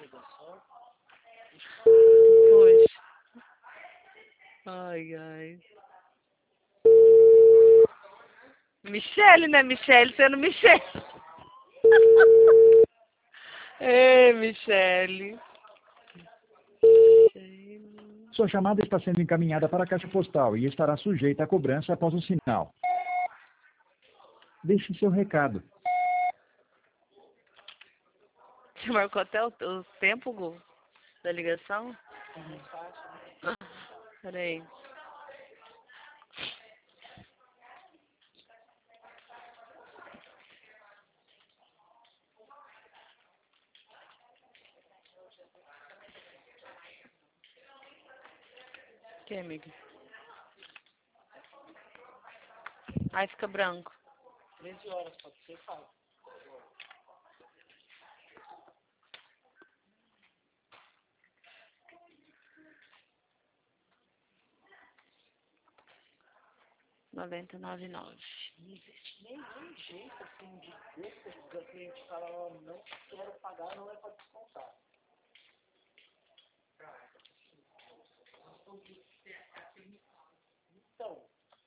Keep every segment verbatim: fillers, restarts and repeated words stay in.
Pois. Ai, ai. Michele, né? Michele sendo Michele. Ei, Michele. Sua chamada está sendo encaminhada para a caixa postal e estará sujeita a cobrança após o sinal. Deixe seu recado. Você marcou até o, o tempo, Gu, da ligação? Peraí. Que, amiga? Aí fica branco. treze horas, pode ser fácil. noventa e nove e nove. Não existe nenhum jeito assim de ver se o cliente fala, ó, não quero pagar, não é para descontar. Então,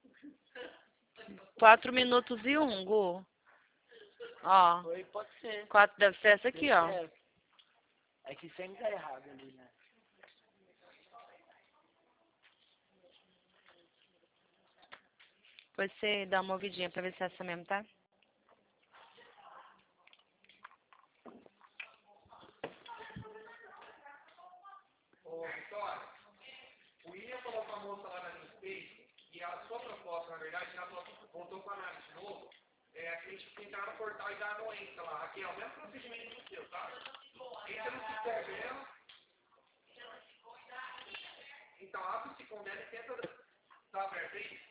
Quatro minutos e um, Gu. Ó. foi, pode ser. Quatro deve ser essa aqui, ó. É, é que sempre tá errado ali, né? Depois você dá uma ouvidinha pra ver se é essa mesmo, tá? Ô, Vitória, o William falou com a moça lá na limpeza e a sua proposta, na verdade, ela voltou com a Nath de novo, é que a gente entrar no portal e dar a doença lá. Aqui é o mesmo procedimento do seu, tá? Entra no sistema dela. Então, abre o Sicom dela e tenta dar aberto aí.